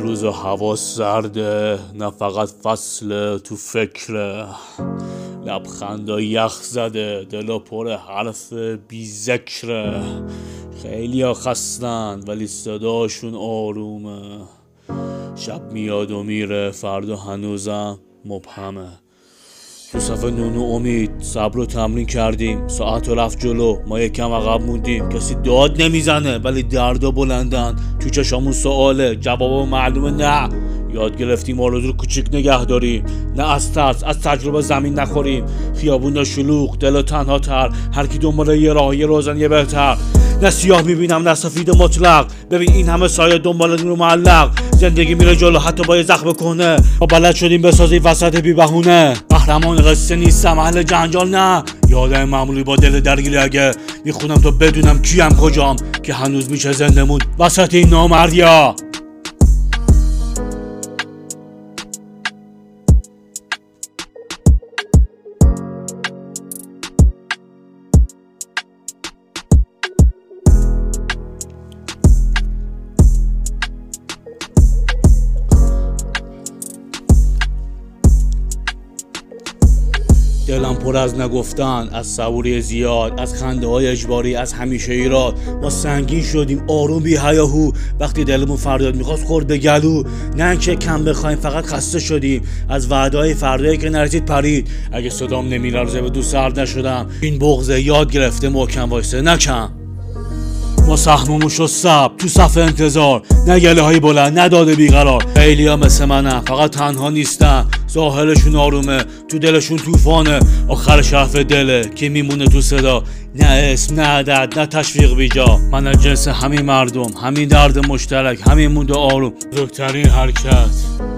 روز هوا سرده، نه فقط فصل تو فکره. لبخندا یخ زده، دلا پر حرف بی ذکره. خیلی ها خستن ولی صداشون آرومه. شب میاد و میره، فردا هنوزم مبهمه. تو صف نونو امید صبر رو تمرین کردیم، ساعت رو رفت جلو، ما یکم عقب موندیم. کسی داد نمیزنه ولی دردا بلندن، تو چشامون سواله جواب معلومه نه. یاد گرفتیم آرزو رو کوچیک نگه داریم، نه از ترس از تجربه زمین نخوریم. خیابون شلوغ، دل تنها تر، هر کی دنبال یه راه، یه روزن یه بهتر. نه سیاه میبینم نه سفید مطلق، ببین این همه سایه دنبال نور معلق. زندگی میره جلو حتی با یه زخم کنه، ما بلد شدیم بسازیم وسط بی بهونه. قهرمان قصه نیستم اهل جنجال نه، یادم معمولی با دل درگیری. اگه میخونم تو بدونم کیم کجام، که هنوز میشه زندمون وسط این نامردیا. دلم پر از نگفتن، از صبوری زیاد، از خنده های اجباری، از همیشه ایراد. ما سنگین شدیم آروم بی هیاهو، وقتی دلمون فریاد میخواست خورد به گلو. نه که کم بخوایم فقط خسته شدیم از وعده‌های فردایی که نرسید پرید. اگه صدام نمیلرزه به دو سرد نشدم، این بغضه یاد گرفته محکم وایسه نکم. ما سهممون شد صبر تو صف انتظار، نه گله های بلند نه داده بیقرار. خیلی ها مثل منم فقط تنها نیستن، ظاهرشون آرومه تو دلشون طوفانه. آخرش حرف دله که میمونه تو صدا، نه اسم نه عدد نه تشویق بیجا. من از جنس همین مردم، همین درد مشترک، همین مونده آروم. بزرگترین حرکت